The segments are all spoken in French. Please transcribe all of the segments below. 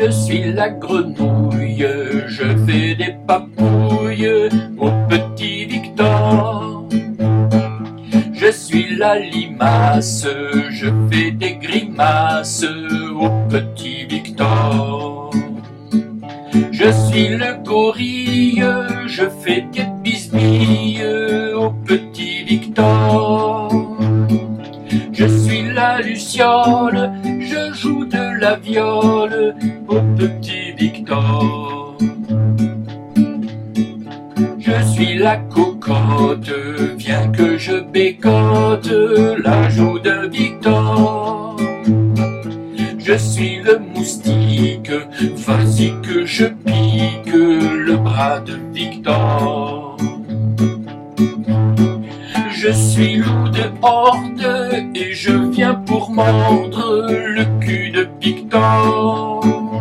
Je suis la grenouille, je fais des papouilles au petit Victor. Je suis la limace, je fais des grimaces au petit Victor. Je suis le gorille, je fais des bisbilles au petit Victor. Je suis la luciole, je joue de la viole au petit Victor. Je suis la cocotte, viens que je bécote la joue de Victor. Je suis le moustique, vas-y que je pique le bras de Victor. Je suis loup de horde et je viens pour mordre le cul de Victor.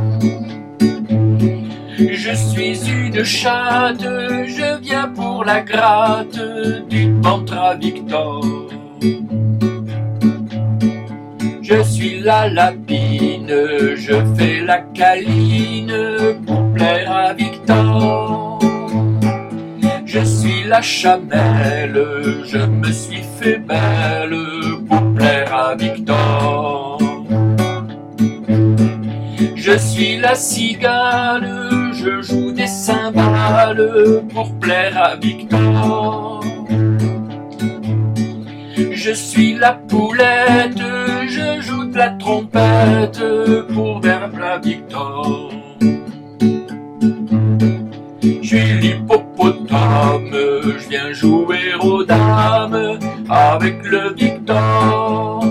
Je suis une chatte, je viens pour la gratte du ventre à Victor. Je suis la lapine, je fais la câline pour plaire à Victor. Je suis la chamelle, je me suis fait belle pour plaire à Victor. Je suis la cigale, je joue des cymbales pour plaire à Victor. Je suis la poulette, je joue de la trompette pour plaire à Victor. Je suis l'hippopotame, je viens jouer aux dames avec le Victor.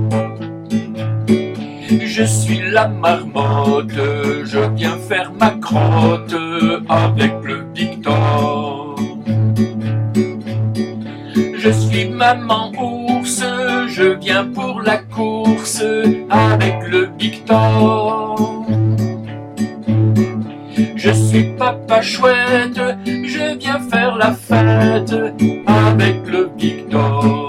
Je suis la marmotte, je viens faire ma crotte avec le Victor. Je suis maman ours, je viens pour la course avec le Victor. Je suis papa chouette, je viens faire la fête avec le Victor.